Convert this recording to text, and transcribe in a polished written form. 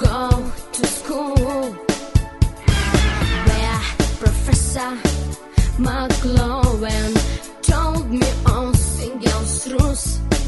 go to school where Professor McLowen told me all singles rules.